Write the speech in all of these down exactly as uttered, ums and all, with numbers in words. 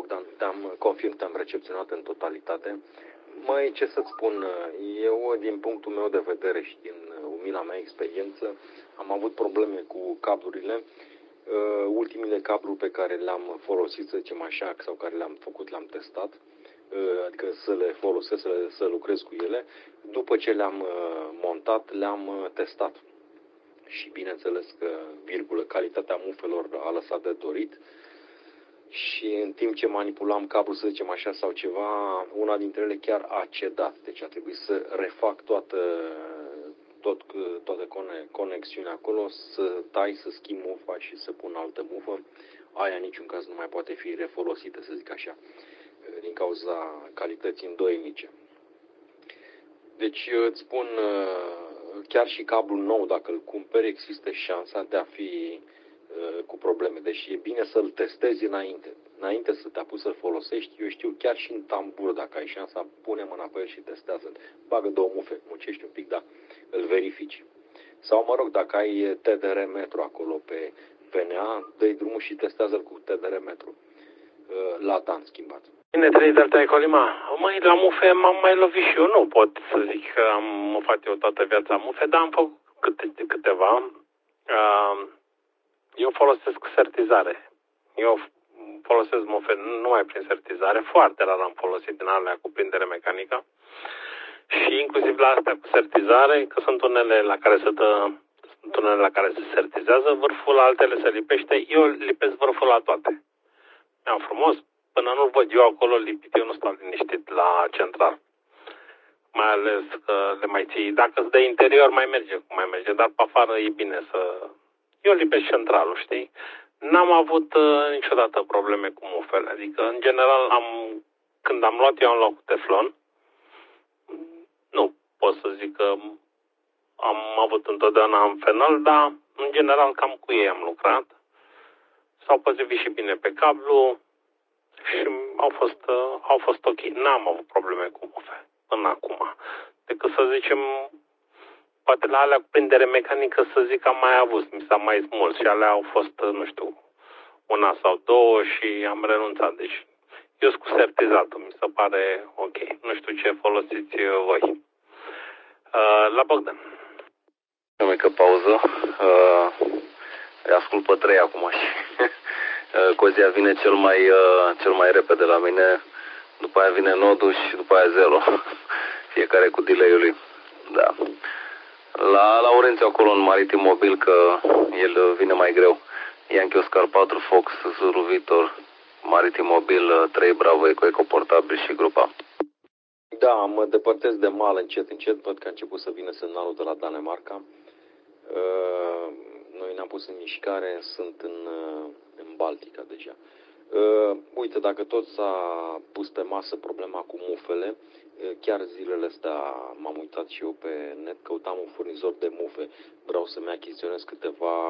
Bogdan, te-am confirm, te-am recepționat în totalitate. Măi, ce să-ți spun, eu, din punctul meu de vedere și din umila mea experiență, am avut probleme cu cablurile. Ultimile cabluri pe care le-am folosit, să zicem așa, sau care le-am făcut, le-am testat, adică să le folosesc, să, le, să lucrez cu ele, după ce le-am montat, le-am testat. Și bineînțeles că, virgulă, calitatea mufelor a lăsat de dorit. Și în timp ce manipulam cablul, să zicem așa, sau ceva, una dintre ele chiar a cedat. Deci a trebuit să refac toată, tot, toată conexiunea acolo, să tai, să schimb mufa și să pun altă mufă. Aia în niciun caz nu mai poate fi refolosită, să zic așa, din cauza calității îndoielnice. Deci îți spun, chiar și cablul nou, dacă îl cumperi, există șansa de a fi cu probleme. Deci e bine să-l testezi înainte. Înainte să te apuci să-l folosești, eu știu, chiar și în tambur, dacă ai șansa, pune mâna pe el și testează-l. Bagă două mufe, muncești un pic, da, îl verifici. Sau, mă rog, dacă ai T D R metru acolo pe V N A, dă-i drumul și testează-l cu T D R metru. La Dan schimbat. Bine, trei de Colima. Măi, la mufe m-am mai lovit și eu. Nu pot să zic că am mufat eu toată viața mufe, dar am făcut câte, câteva. Eu folosesc sertizare. Eu folosesc mufe numai prin sertizare. Foarte rar am folosit din alea cu prindere mecanică. Și inclusiv la astea cu sertizare, că sunt unele la care se dă, sunt unele la care se sertizează vârful, la altele se lipește. Eu lipesc vârful la toate. Mi-am frumos. Până nu văd eu acolo lipit, eu nu stau liniștit la central. Mai ales că le mai ții. Dacă îți de interior, mai merge cum mai merge, dar pe afară e bine să... Eu lipesc centralul, știi? N-am avut uh, niciodată probleme cu mufele. Adică, în general, am, când am luat, eu am luat cu teflon. Nu pot să zic că am avut întotdeauna în fenol, dar, în general, cam cu ei am lucrat. S-au potrivit și bine pe cablu. Și au fost, uh, au fost ok. N-am avut probleme cu mufe până acum. Decât să zicem, poate la alea cu prindere mecanică, să zic, am mai avut. Mi s-a mai smuls și alea au fost, nu știu, una sau două și am renunțat. Deci, eu sunt cu sertizatul, mi se pare ok. Nu știu ce folosiți voi. Uh, la Bogdan. O mică pauză. Uh, îi ascult pe trei acum și... Cozia vine cel mai, uh, cel mai repede la mine, după aia vine nodul și după aia zero. Fiecare cu delay-ul lui. Da. La Laurențiu acolo în Maritim Mobil, că el vine mai greu. Yankee Oscar patru Fox, Zulu Victor, Maritim Mobil trei Bravo, Eco, Eco Portabil și grupa. Da, mă depărtez de mal încet, încet, văd că a început să vină semnalul de la Danemarca. Uh, noi ne-am pus în mișcare, sunt în... Uh, în Baltica deja. Uh, uite, dacă tot s-a pus pe masă problema cu mufele, uh, chiar zilele astea m-am uitat și eu pe net, căutam un furnizor de mufe, vreau să-mi achiziționez câteva,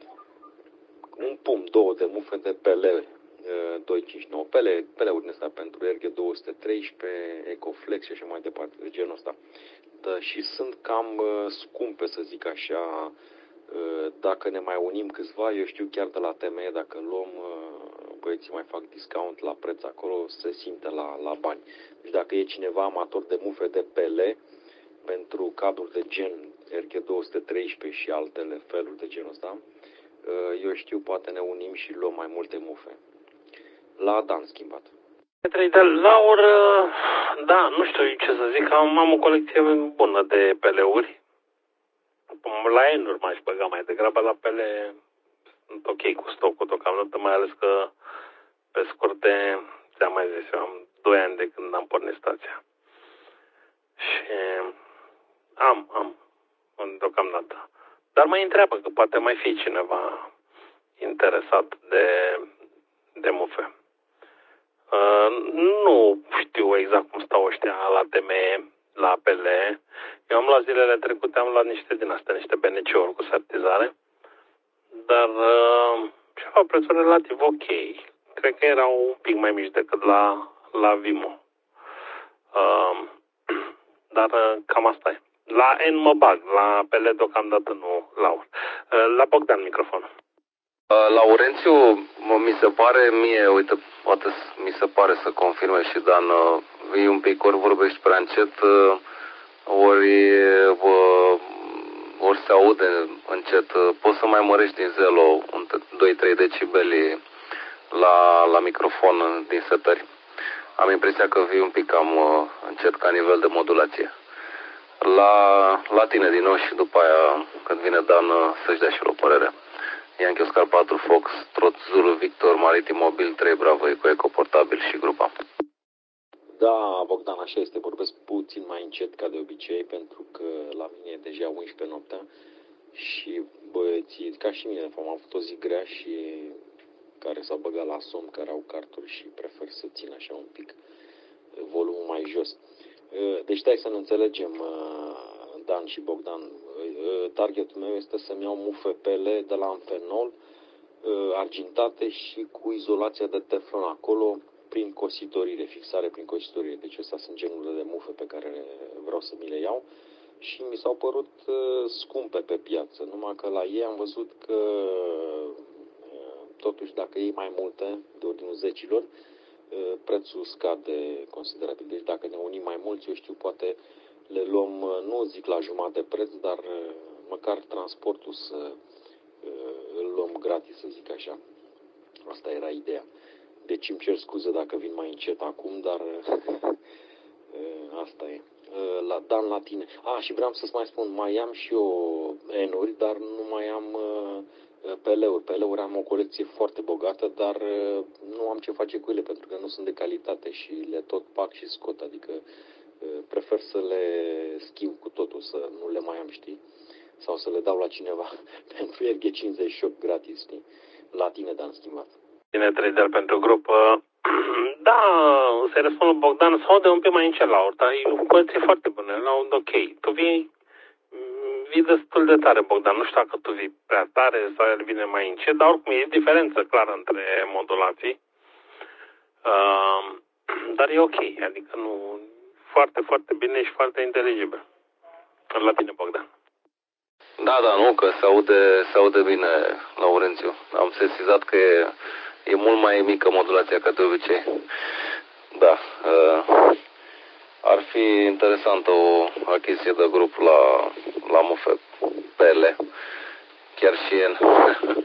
un pumn, două de mufe de P L uh, doi cinci nouă, P L, P L-uri astea pentru R G două sute treisprezece, Ecoflex și așa mai departe, de genul ăsta. Da, și sunt cam uh, scumpe, să zic așa. Dacă ne mai unim câțiva, eu știu chiar de la T M E, dacă luăm, băieții mai fac discount la preț acolo, se simte la, la bani. Deci dacă e cineva amator de mufe de P L pentru cabluri de gen R G două sute treisprezece și altele feluri de genul ăsta, eu știu, poate ne unim și luăm mai multe mufe. La Dan schimbat. trei de Laur, da, nu știu ce să zic, am, am o colecție bună de P L-uri. La N-uri m-aș băga mai degrabă, la P L sunt ok cu stocul deocamdată, mai ales că pe scurte, ți-am mai zis, eu am doi ani de când am pornit stația. Și am, am, deocamdată. Dar mă întreabă că poate mai fi cineva interesat de, de mufe. Uh, nu știu exact cum stau ăștia la T M E, la P L. Eu am luat zilele trecute, am luat niște din astea, niște B N C-uri cu sertizare, dar uh, ceva prețuri relativ ok. Cred că erau un pic mai mici decât la, la Vimo. Uh, dar uh, cam asta e. La N mă bag, la P L deocamdată nu, Laur. Uh, la Bogdan microfonul. Laurențiu, mi se pare mie, uite, poate mi se pare să confirme și Dan, vii un pic, ori vorbești prea încet, ori, ori se aude încet. Poți să mai mărești din zelo doi trei decibeli la, la microfon din setări. Am impresia că vii un pic cam încet ca nivel de modulație. La, la tine din nou și după aia, când vine Dan, să-și dea și o părere. Yankee Oscar patru Fox, Trot Zulu Victor, Maritim Mobil trei Bravo, Eco, Eco Portabil și grupa. Da, Bogdan, așa este, vorbesc puțin mai încet ca de obicei, pentru că la mine e deja unsprezece noaptea și băieții, ca și mine, am avut o zi grea și care s-au băgat la somn, care au carturi și prefer să țin așa un pic volumul mai jos. Deci stai să ne înțelegem, Dan și Bogdan. Targetul meu este să-mi iau mufe P L de la Amphenol, argintate și cu izolația de teflon acolo, prin cositorire, fixare prin cositorire. Deci astea sunt genurile de mufe pe care vreau să mi le iau și mi s-au părut scumpe pe piață, numai că la ei am văzut că totuși dacă iei mai multe, de ordinul zecilor, prețul scade considerabil. Deci dacă ne unim mai mulți, eu știu, poate le luăm, nu zic la jumătate de preț, dar măcar transportul să îl luăm gratis, să zic așa. Asta era ideea. Deci îmi cer scuze dacă vin mai încet acum, dar asta e. La Dan, la tine. A, și vreau să-ți mai spun, mai am și eu N-uri, dar nu mai am P L-uri. P L-uri am o colecție foarte bogată, dar nu am ce face cu ele, pentru că nu sunt de calitate și le tot pac și scot. Adică prefer să le schimb cu totul, să nu le mai am, știi? Sau să le dau la cineva pentru R G cincizeci și opt gratis, știi? La tine, Dan, schimbat. Tine trader pentru grupă. Da, să-i răspund lui Bogdan, sau de un pic mai încet la ori, dar e o colecție foarte bună, la un ok. Tu vii, vii destul de tare, Bogdan, nu știu dacă tu vii prea tare sau el vine mai încet, dar oricum e diferență clară între modulații. Uh, dar e ok, adică nu, foarte, foarte bine și foarte inteligibil. La tine, Bogdan. Da, da, nu, că se aude, se aude bine, Laurențiu. Am sesizat că e, e mult mai mică modulația ca de obicei. Da. Uh, ar fi interesantă o achiziție de grup la, la mufe P L, chiar și el. uh,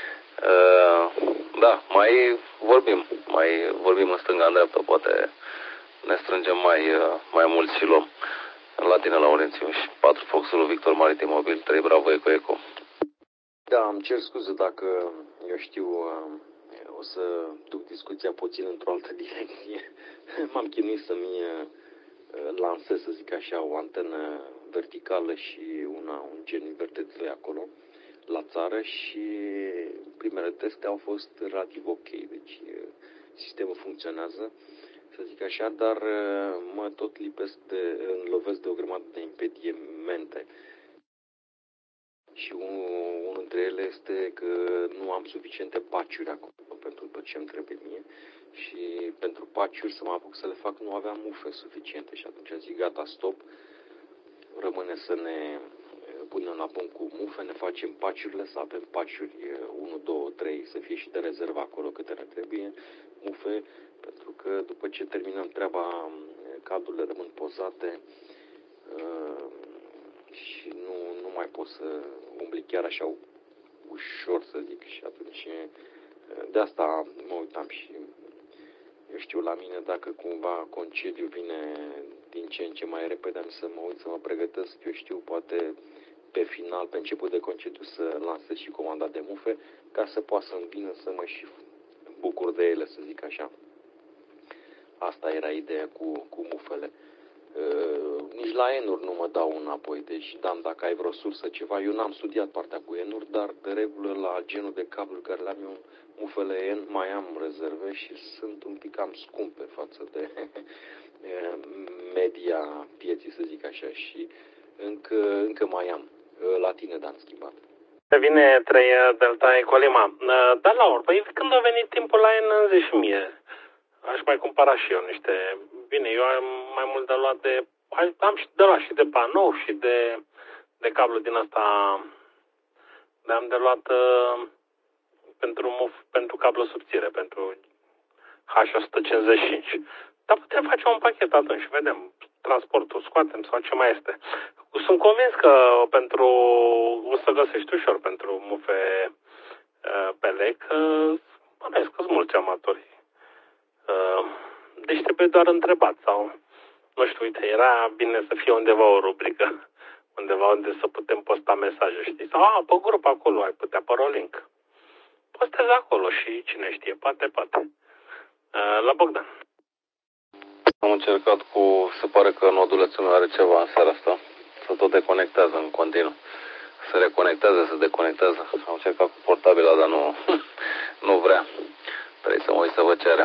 da, mai vorbim, mai vorbim în stânga, în dreapta, poate ne strângem mai, uh, mai mult și luăm. La tine, Laurențiu, și patru Foxul Victor Maritim Mobil trei Bravo, Eco, Eco. Da, îmi cer scuze dacă, eu știu, o să duc discuția puțin într-o altă direcție. M-am chinuit să-mi lansez, să zic așa, o antenă verticală și una, un gen inverted doi acolo, la țară, și primele teste au fost relativ ok. Deci sistemul funcționează, să zic așa, dar mă tot lipesc de, îmi lovesc de o grămadă de impedimente. Și unul, unul dintre ele este că nu am suficiente patch-uri acolo pentru tot ce îmi trebuie mie. Și pentru patch-uri, să mă apuc să le fac, nu aveam mufe suficiente. Și atunci am zis, gata, stop, rămâne să ne punem la punct cu mufe, ne facem patch-urile, să avem patch-uri unu, doi, trei, să fie și de rezervă acolo câte ne trebuie, mufe, pentru că după ce terminăm treaba, cablurile rămân pozate și nu, nu mai pot să umbli chiar așa ușor, să zic, și atunci de asta mă uitam și eu știu, la mine, dacă cumva concediu vine din ce în ce mai repede, am să mă uit să mă pregătesc, eu știu, poate pe final, pe început de concediu, să lansez și comanda de mufe, ca să poată să-mi vină să mă și bucur de ele, să zic așa. Asta era ideea cu, cu mufele. Uh, nici la N-uri nu mă dau înapoi, deci, Dan, dacă ai vreo sursă ceva, eu n-am studiat partea cu N-uri, dar de regulă la genul de cabluri care le-am eu, mufele N, mai am rezerve și sunt un pic cam scumpe față de media pieții, să zic așa, și încă, încă mai am. La tine, Dan, schimbat. Vine trei Delta Ecolima. Dar la urmă, când a venit timpul la N, îmi zici și mie, aș mai cumpăra și eu niște. Bine, eu am mai mult de luat de, am și de luat și de panou și de, de cablu din asta, de am de luat pentru, pentru cablu subțire, pentru H o sută cincizeci și cinci. Dar putem face un pachet atunci, vedem, transportul scoatem sau ce mai este. Sunt convins că pentru, o să găsești ușor pentru mufe uh, P L E C, uh, bănuiesc că sunt mulți amatori. Uh, deci trebuie doar întrebat sau, nu știu, uite, era bine să fie undeva o rubrică, undeva unde să putem posta mesaje, știi? Sau, a, pe grup acolo ai putea apăra link. Postezi acolo și cine știe, poate, poate. Uh, la Bogdan. Am încercat cu, se pare că nodulețul meu are ceva în seara asta, să tot deconectează în continuu. Se reconectează, se deconectează. Am încercat cu portabila, dar nu, nu vrea. Trebuie să mă uit să văd ce are.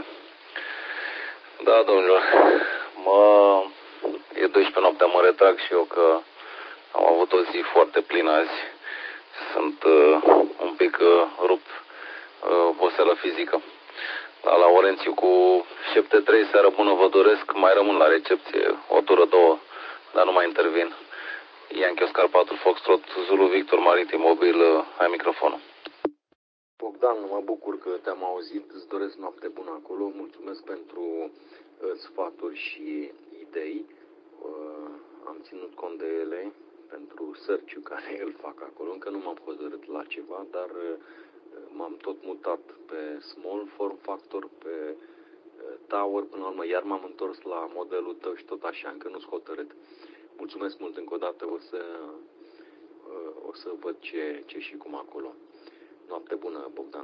Da, domnilor, mă, e douăsprezece noaptea, mă retrag și eu că am avut o zi foarte plină azi. Sunt uh, un pic uh, rupt, uh, oboseală fizică. La Laurențiu cu șapte trei, seară bună vă doresc, mai rămân la recepție o tură, două, dar nu mai intervin. Yankee Oscar patru Foxtrot, Zulu Victor Maritim Mobil, ai microfonul. Bogdan, mă bucur că te-am auzit, îți doresc noapte bună acolo, mulțumesc pentru uh, sfaturi și idei, uh, am ținut cont de ele pentru search-ul care îl fac acolo, încă nu m-am hotărât la ceva, dar uh, m-am tot mutat pe small form factor, pe uh, tower, până la urmă iar m-am întors la modelul tău și tot așa, încă nu-s hotărât. Mulțumesc mult încă o dată, o să, uh, o să văd ce, ce și cum acolo. Noapte bună, Bogdan.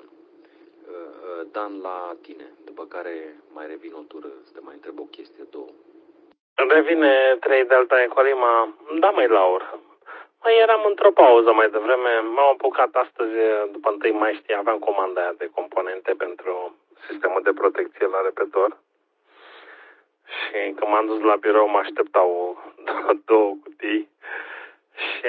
Dan, la tine, după care mai revin o tură să te mai întreb o chestie, două. Revine trei Delta Ecolima, da, mai Laur. Mai eram într-o pauză mai devreme, m-am apucat astăzi, după întâi mai știi, aveam comanda aia de componente pentru sistemul de protecție la repetor. Și când m-am dus la birou, mă așteptau două cutii și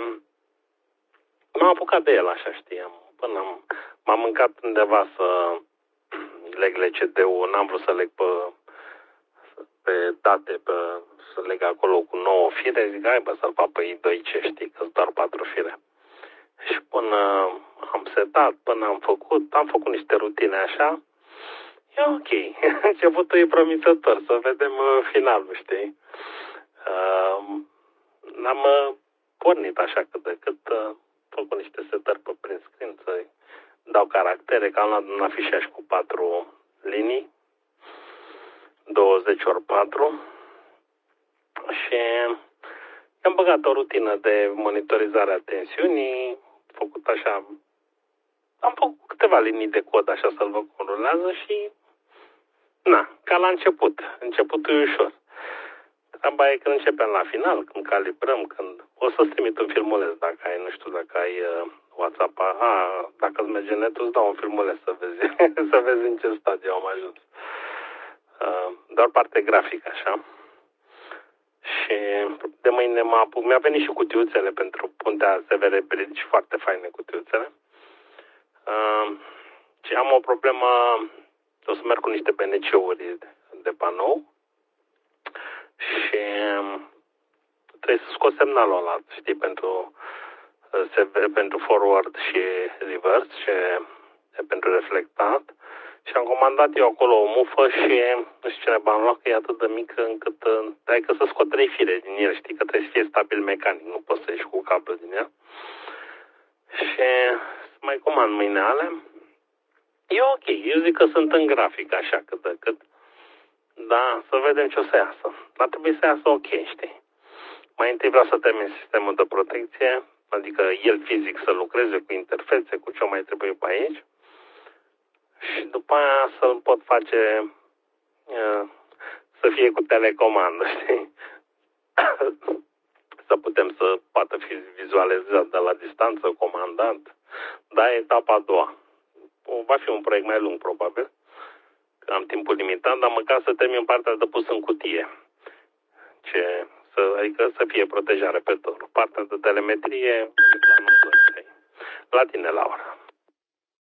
m-am apucat de el, așa știam. Până am, m-am mâncat undeva să leg L C D-ul, n-am vrut să leg pe, pe date, pe, să leg acolo cu nouă fire, zic, hai bă, să-l fac pe I doi C, știi, că-s doar patru fire. Și până am setat, până am făcut, am făcut niște rutine așa, e ok, începutul e promițător, să vedem finalul, știi. Uh, am pornit așa cât de cât, uh, făcut niște setări pe print screen, să dau caractere, că am luat un afișaj cu patru linii, douăzeci ori patru, și am băgat o rutină de monitorizare a tensiunii, făcut așa, am făcut câteva linii de cod așa să-l văd cum rulează și, na, ca la început, începutul e ușor. Treaba e când începem la final, când calibrăm, când o să-ți trimit un filmuleț dacă ai, nu știu, dacă ai uh, WhatsApp, a, dacă îți merge netul, îți dau un filmuleț să vezi, să vezi în ce stadiu am ajuns. Uh, doar parte grafică, așa. Și de mâine mă apuc, mi-a venit și cutiuțele pentru puntea S V R Bridge, foarte faine cutiuțele. Uh, și am o problemă, o să merg cu niște B N C-uri de, de panou. Și trebuie să scot semnalul ăla, știi, pentru, pentru forward și reverse și pentru reflectat. Și am comandat eu acolo o mufă și nu știu ce ne am luat, că e atât de mică încât adică să scot trei fire din el, știi, că trebuie să fie stabil mecanic, nu poți să ieși cu cablu din el. Și să mai comand mâine alea. E ok, eu zic că sunt în grafic așa cât de cât. Da, să vedem ce o să iasă. Dar trebuie să iasă ok, știi? Mai întâi vreau să termin sistemul de protecție, adică el fizic să lucreze cu interfețe, cu ce mai trebuie pe aici. Și după aia să-l pot face să fie cu telecomandă, știi? Să putem să poată fi vizualizat de la distanță, comandat. Da, etapa a doua. Va fi un proiect mai lung, probabil. Am timpul limitat, dar măcar să termin partea de pus în cutie. Ce, să, adică să fie protejare pe tot. Partea de telemetrie, la tine, Laura.